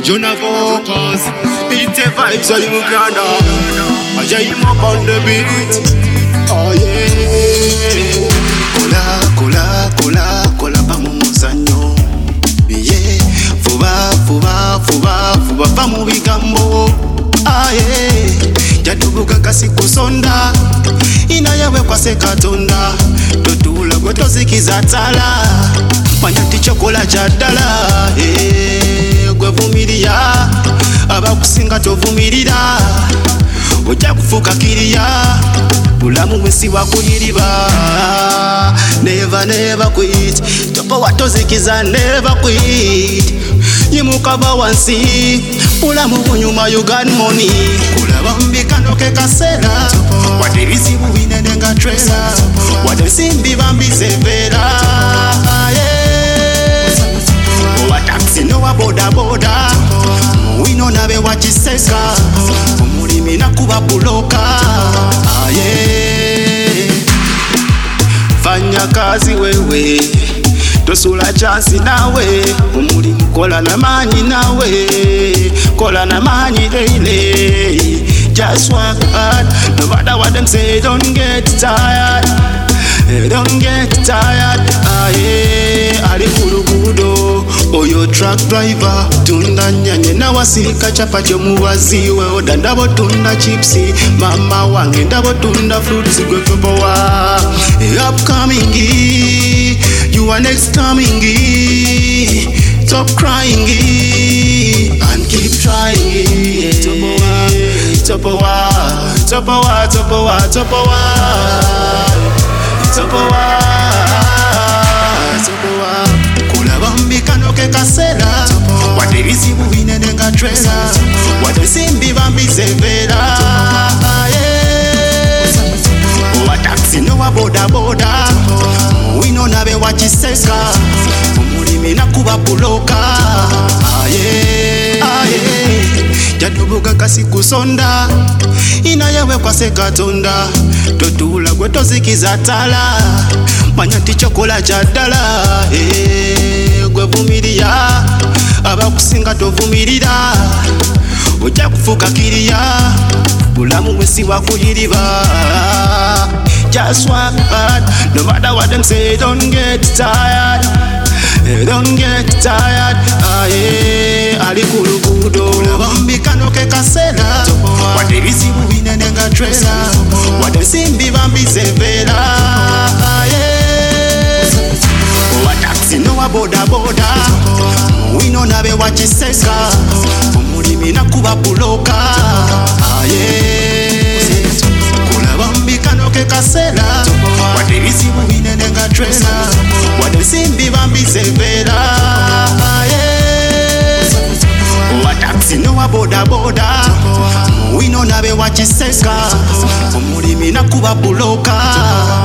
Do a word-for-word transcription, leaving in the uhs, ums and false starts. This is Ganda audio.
Jonah vocals, beat the vibes of Uganda. I jam up on the beat. Oh yeah. Kola, kola, kola, kola pamu muzanyo. Yeah. Fuba, fuba, fuba, fuba pamu bigambo. Ah yeah. Jadubuka kasi kusonda. Inayawe kwa sekatonda. Totula gweto zikizatala. Manyati chokola jadala. Eh, gwevumiria abakusinga tovumirira ojja kufuuka kiriya bulamu bwesi wakuyiriba. Never never quit, topo watozikiza never quit. Yimukava wansi bulamu bunyuma you got money. Kulaba mbikanoke kasera wate bizibu binene nga trailer wate nsimbi bambizevera. Owa taxi nowa boda boda wino nabe wachiseka omulimi nakuba buloka. Aye fanya kazi wewe tosula chansi nawe omulimu kola na manyi nawe kola na manyi daily. Just work hard no matter what them say. Don't get tired, don't get tired. Aye ali kulugudo oyo truck driver tunda nyanye na wasika chapati omuwazi we odandabo tunda chipsi mama wange ndabo tunda fruits gwe popowa. Upcoming you are next coming. Stop crying and keep trying. Topowa, topowa, topowa, topowa, topowa, topowa. Kulaba mbikanoke kasera wate bizibu binene nga trailer wate nsimbi bambizevera. Owa taxi nowa boda boda wino nabe wachiseka omulimi nakuba buloka. Aye aye jadubuka kasi kusonda inayewe kwa sekatonda totula gwe tozikiza tala manyati chokola jadala. Eh, gwe vumiria abakusinga tovumirira ojja kufuuka kiriya bulamu bwesi wakuyiriba. Just work hard no matter what them say. Don't get tired, don't get tired. Aye ali kulugudo mbikanoke kasera wate bizibu binene nga trailer wate nsimbi bambizevera. Owa taxi nowa boda boda wino nabe wachiseka omulimi nakuba buloka. Aye kulaba mbikanoke kasera wate bizibu binene nga trailer wate nsimbi bambizevera. Owa taxi nowa boda boda wino nabe wachiseka omulimi nakuba buloka.